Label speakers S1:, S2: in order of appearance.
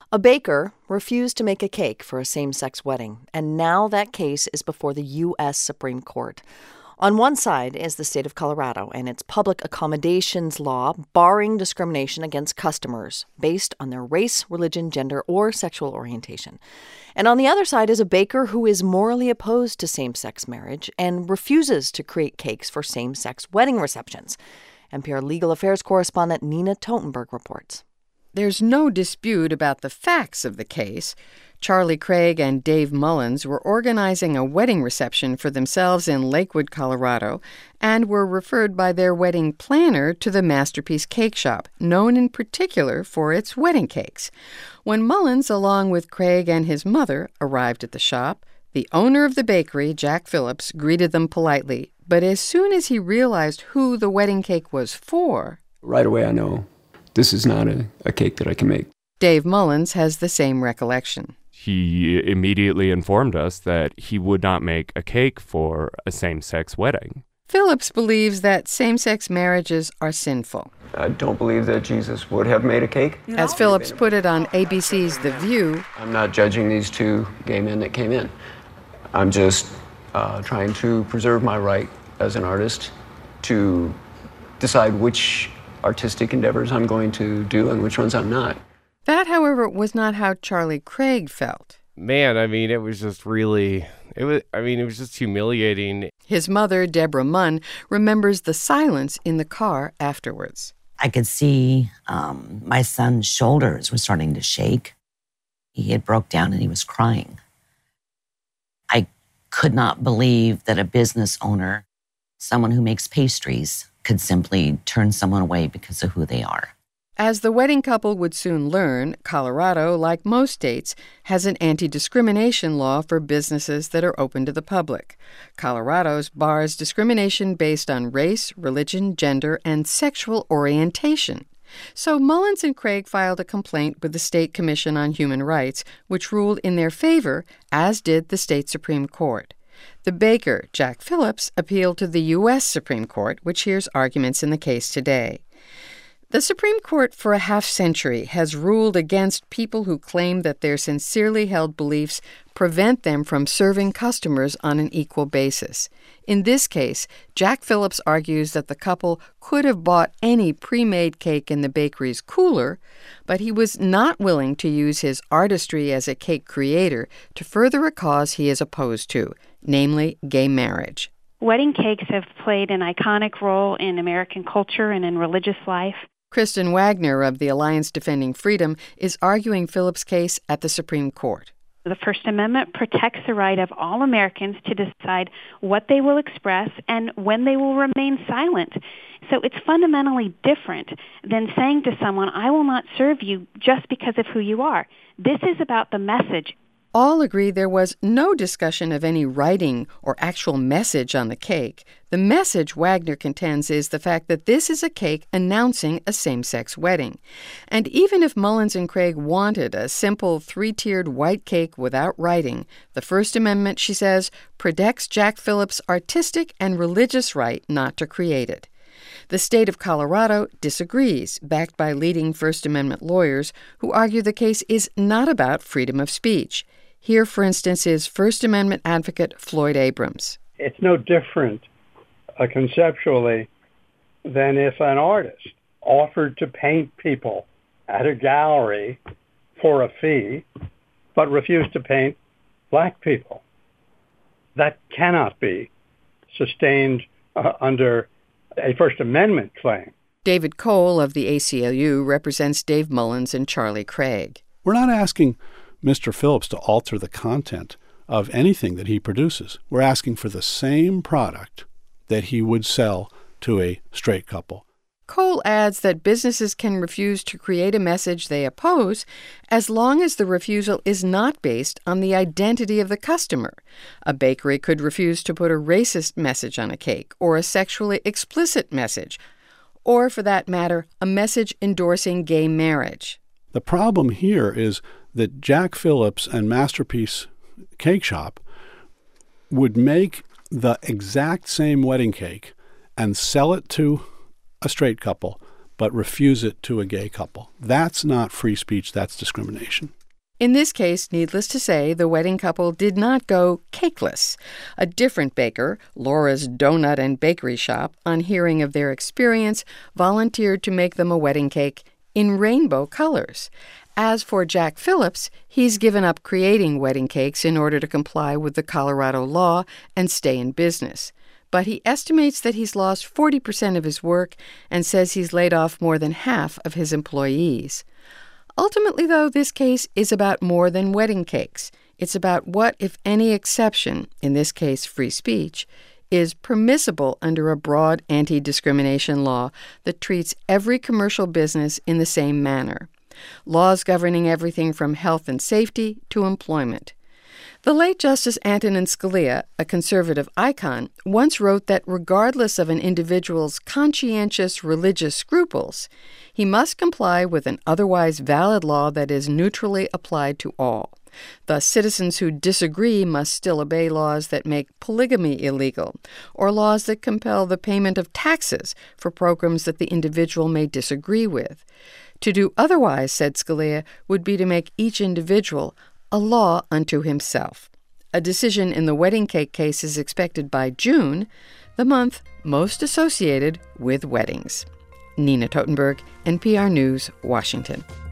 S1: A baker refused to make a cake for a same-sex wedding, and now that case is before the U.S. Supreme Court. On one side is the state of Colorado and its public accommodations law barring discrimination against customers based on their race, religion, gender, or sexual orientation. And on the other side is a baker who is morally opposed to same-sex marriage and refuses to create cakes for same-sex wedding receptions. NPR legal affairs correspondent Nina Totenberg reports.
S2: There's no dispute about the facts of the case. Charlie Craig and Dave Mullins were organizing a wedding reception for themselves in Lakewood, Colorado, and were referred by their wedding planner to the Masterpiece Cake Shop, known in particular for its wedding cakes. When Mullins, along with Craig and his mother, arrived at the shop, the owner of the bakery, Jack Phillips, greeted them politely. But as soon as he realized who the wedding cake was for...
S3: Right away I know this is not a cake that I can make.
S2: Dave Mullins has the same recollection.
S4: He immediately informed us that he would not make a cake for a same-sex wedding.
S2: Phillips believes that same-sex marriages are sinful.
S3: I don't believe that Jesus would have made a cake.
S2: As Phillips put it on ABC's The View,
S3: I'm not judging these two gay men that came in. I'm just trying to preserve my right as an artist to decide which artistic endeavors I'm going to do and which ones I'm not.
S2: That, however, was not how Charlie Craig felt.
S4: Man, it was just really, it was just humiliating.
S2: His mother, Deborah Munn, remembers the silence in the car afterwards.
S5: I could see my son's shoulders were starting to shake. He had broke down and he was crying. I could not believe that a business owner, someone who makes pastries, could simply turn someone away because of who they are.
S2: As the wedding couple would soon learn, Colorado, like most states, has an anti-discrimination law for businesses that are open to the public. Colorado's bars discrimination based on race, religion, gender, and sexual orientation. So Mullins and Craig filed a complaint with the State Commission on Human Rights, which ruled in their favor, as did the state Supreme Court. The baker, Jack Phillips, appealed to the U.S. Supreme Court, which hears arguments in the case today. The Supreme Court for a half-century has ruled against people who claim that their sincerely held beliefs prevent them from serving customers on an equal basis. In this case, Jack Phillips argues that the couple could have bought any pre-made cake in the bakery's cooler, but he was not willing to use his artistry as a cake creator to further a cause he is opposed to, namely gay marriage.
S6: Wedding cakes have played an iconic role in American culture and in religious life.
S2: Kristen Wagner of the Alliance Defending Freedom is arguing Phillips' case at the Supreme Court.
S6: The First Amendment protects the right of all Americans to decide what they will express and when they will remain silent. So it's fundamentally different than saying to someone, I will not serve you just because of who you are. This is about the message.
S2: All agree there was no discussion of any writing or actual message on the cake. The message, Wagner contends, is the fact that this is a cake announcing a same-sex wedding. And even if Mullins and Craig wanted a simple three-tiered white cake without writing, the First Amendment, she says, protects Jack Phillips' artistic and religious right not to create it. The state of Colorado disagrees, backed by leading First Amendment lawyers who argue the case is not about freedom of speech. Here, for instance, is First Amendment advocate Floyd Abrams.
S7: It's no different conceptually than if an artist offered to paint people at a gallery for a fee, but refused to paint black people. That cannot be sustained under a First Amendment claim.
S2: David Cole of the ACLU represents Dave Mullins and Charlie Craig.
S8: We're not asking Mr. Phillips to alter the content of anything that he produces. We're asking for the same product that he would sell to a straight couple.
S2: Cole adds that businesses can refuse to create a message they oppose as long as the refusal is not based on the identity of the customer. A bakery could refuse to put a racist message on a cake or a sexually explicit message, or, for that matter, a message endorsing gay marriage.
S8: The problem here is that Jack Phillips and Masterpiece Cake Shop would make the exact same wedding cake and sell it to a straight couple, but refuse it to a gay couple. That's not free speech, that's discrimination.
S2: In this case, needless to say, the wedding couple did not go cakeless. A different baker, Laura's Donut and Bakery Shop, on hearing of their experience, volunteered to make them a wedding cake in rainbow colors. As for Jack Phillips, he's given up creating wedding cakes in order to comply with the Colorado law and stay in business. But he estimates that he's lost 40% of his work and says he's laid off more than half of his employees. Ultimately, though, this case is about more than wedding cakes. It's about what, if any exception, in this case free speech, is permissible under a broad anti-discrimination law that treats every commercial business in the same manner. Laws governing everything from health and safety to employment. The late Justice Antonin Scalia, a conservative icon, once wrote that regardless of an individual's conscientious religious scruples, he must comply with an otherwise valid law that is neutrally applied to all. Thus, citizens who disagree must still obey laws that make polygamy illegal, or laws that compel the payment of taxes for programs that the individual may disagree with. To do otherwise, said Scalia, would be to make each individual a law unto himself. A decision in the wedding cake case is expected by June, the month most associated with weddings. Nina Totenberg, NPR News, Washington.